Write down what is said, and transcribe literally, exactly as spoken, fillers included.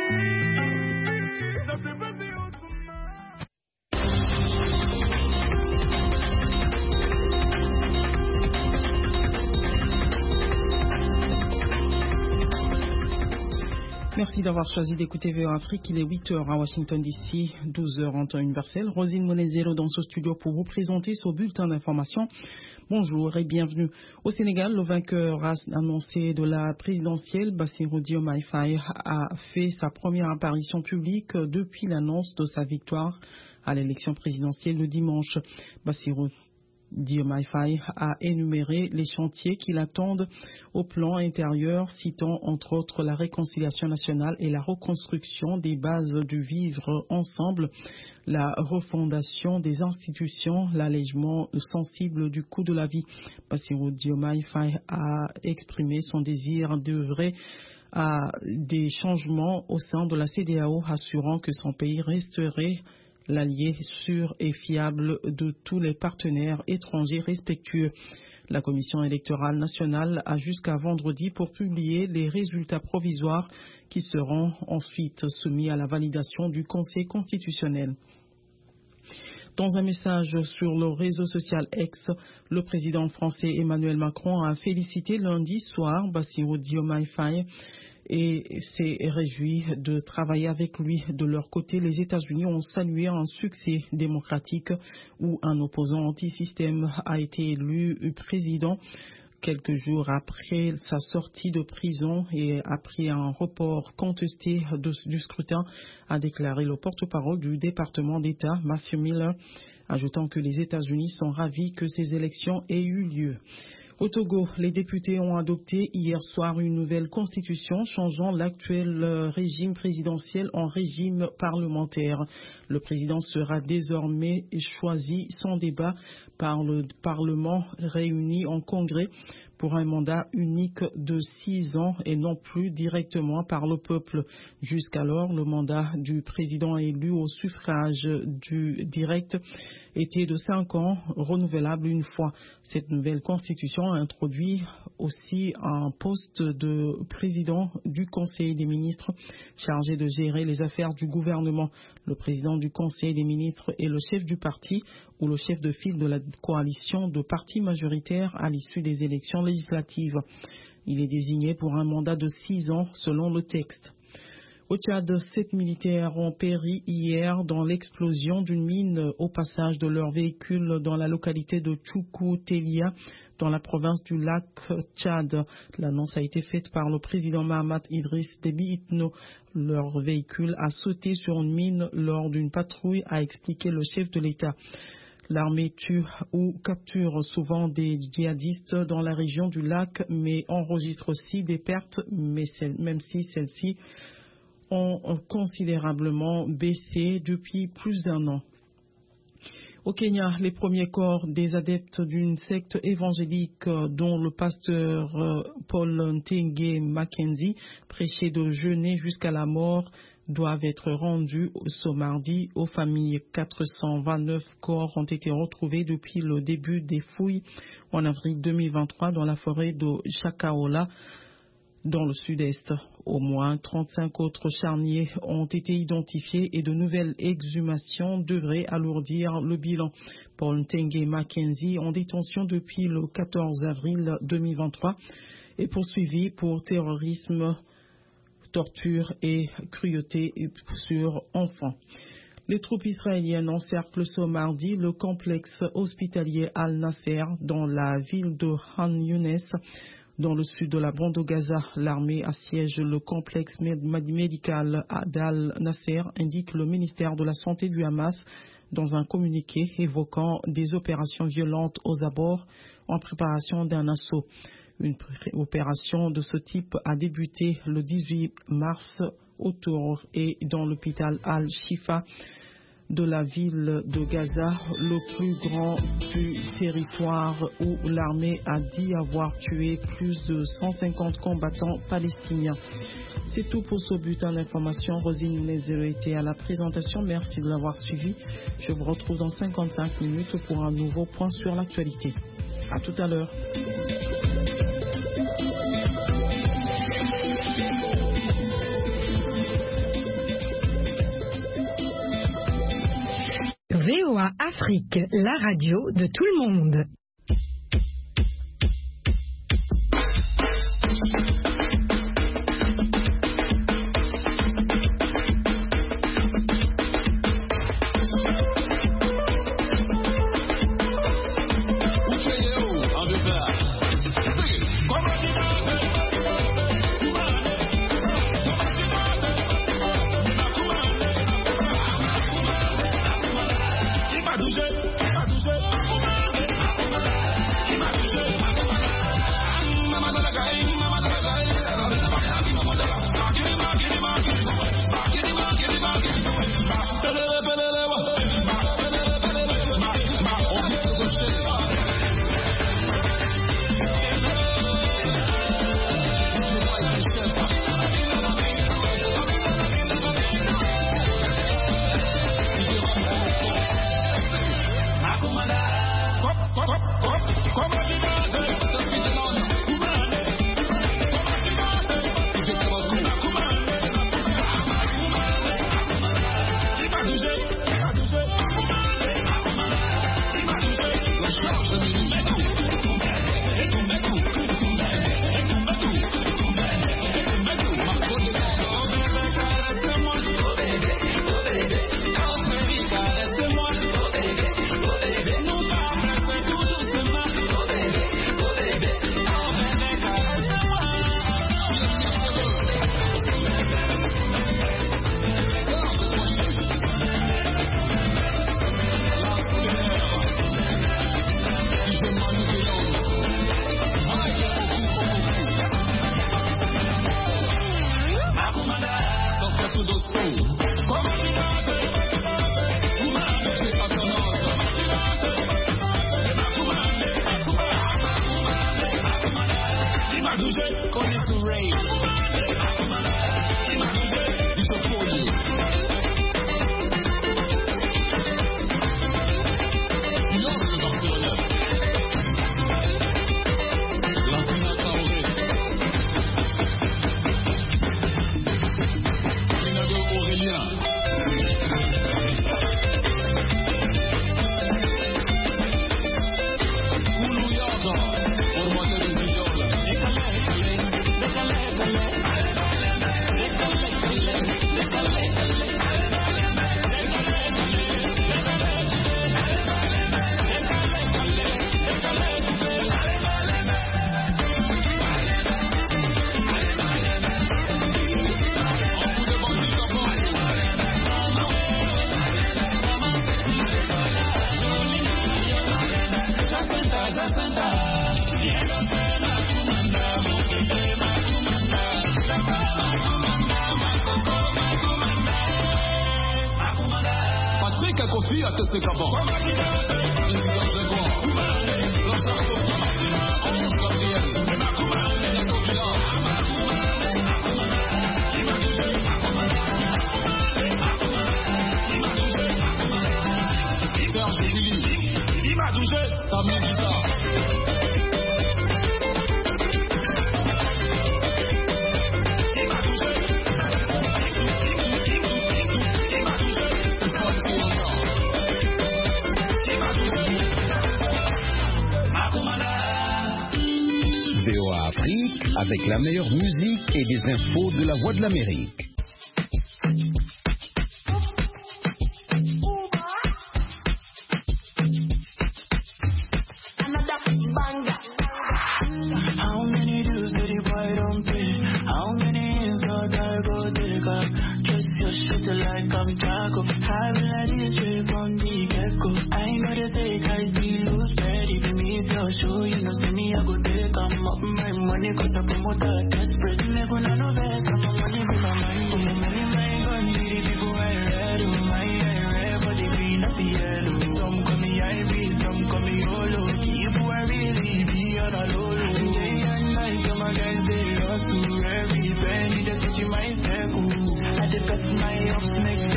Merci d'avoir choisi d'écouter V O Afrique. Il est huit heures à Washington D C, douze heures en temps universel. Rosine Monezero dans ce studio pour vous présenter ce bulletin d'information. Bonjour et bienvenue. Au Sénégal, le vainqueur annoncé de la présidentielle, Bassirou Diomaye Faye, a fait sa première apparition publique depuis l'annonce de sa victoire à l'élection présidentielle le dimanche. Bassirou Diomaye Faye a énuméré les chantiers qui l'attendent au plan intérieur, citant entre autres la réconciliation nationale et la reconstruction des bases du vivre ensemble, la refondation des institutions, l'allègement sensible du coût de la vie. Bassirou Diomaye Faye a exprimé son désir d'œuvrer à des changements au sein de la C E D E A O, assurant que son pays resterait l'allié sûr et fiable de tous les partenaires étrangers respectueux. La Commission électorale nationale a jusqu'à vendredi pour publier les résultats provisoires qui seront ensuite soumis à la validation du Conseil constitutionnel. Dans un message sur le réseau social X, le président français Emmanuel Macron a félicité lundi soir Bassirou Diomaye Faye et s'est réjoui de travailler avec lui. De leur côté, les États-Unis ont salué un succès démocratique où un opposant anti-système a été élu président quelques jours après sa sortie de prison et après un report contesté de, du scrutin, a déclaré le porte-parole du département d'État, Matthew Miller, ajoutant que les États-Unis sont ravis que ces élections aient eu lieu. Au Togo, les députés ont adopté hier soir une nouvelle constitution changeant l'actuel régime présidentiel en régime parlementaire. Le président sera désormais choisi sans débat par le Parlement réuni en congrès pour un mandat unique de six ans et non plus directement par le peuple. Jusqu'alors, le mandat du président élu au suffrage du direct était de cinq ans, renouvelable une fois. Cette nouvelle constitution a introduit aussi un poste de président du Conseil des ministres chargé de gérer les affaires du gouvernement. Le président du Conseil des ministres est le chef du parti ou le chef de file de la coalition de partis majoritaires à l'issue des élections législatives. Il est désigné pour un mandat de six ans selon le texte. Au Tchad, sept militaires ont péri hier dans l'explosion d'une mine au passage de leur véhicule dans la localité de Tchoukou-Télia, dans la province du lac Tchad. L'annonce a été faite par le président Mahamat Idriss Déby Itno. Leur véhicule a sauté sur une mine lors d'une patrouille, a expliqué le chef de l'État. L'armée tue ou capture souvent des djihadistes dans la région du lac, mais enregistre aussi des pertes, mais même si celles-ci ont considérablement baissé depuis plus d'un an. Au Kenya, les premiers corps des adeptes d'une secte évangélique dont le pasteur Paul Ntenge Mackenzie prêchait de jeûner jusqu'à la mort doivent être rendus ce mardi aux familles. quatre cent vingt-neuf corps ont été retrouvés depuis le début des fouilles en avril deux mille vingt-trois dans la forêt de Chakaola, dans le sud-est. Au moins trente-cinq autres charniers ont été identifiés et de nouvelles exhumations devraient alourdir le bilan. Paul Ntenge Mackenzie, en détention depuis le quatorze avril deux mille vingt-trois, est poursuivi pour terrorisme, torture et cruauté sur enfants. Les troupes israéliennes encerclent ce mardi le complexe hospitalier Al-Nasser dans la ville de Khan Younes, dans le sud de la bande de Gaza. L'armée assiège le complexe médical d'Al-Nasser, indique le ministère de la Santé du Hamas dans un communiqué évoquant des opérations violentes aux abords en préparation d'un assaut. Une opération de ce type a débuté le dix-huit mars autour et dans l'hôpital Al-Shifa de la ville de Gaza, le plus grand du territoire où l'armée a dit avoir tué plus de cent cinquante combattants palestiniens. C'est tout pour ce bulletin d'information. Rosine Nézero était à la présentation. Merci de l'avoir suivi. Je vous retrouve dans cinquante-cinq minutes pour un nouveau point sur l'actualité. À tout à l'heure. V O A Afrique, la radio de tout le monde. Avec la meilleure musique et des infos de la Voix de l'Amérique. My up next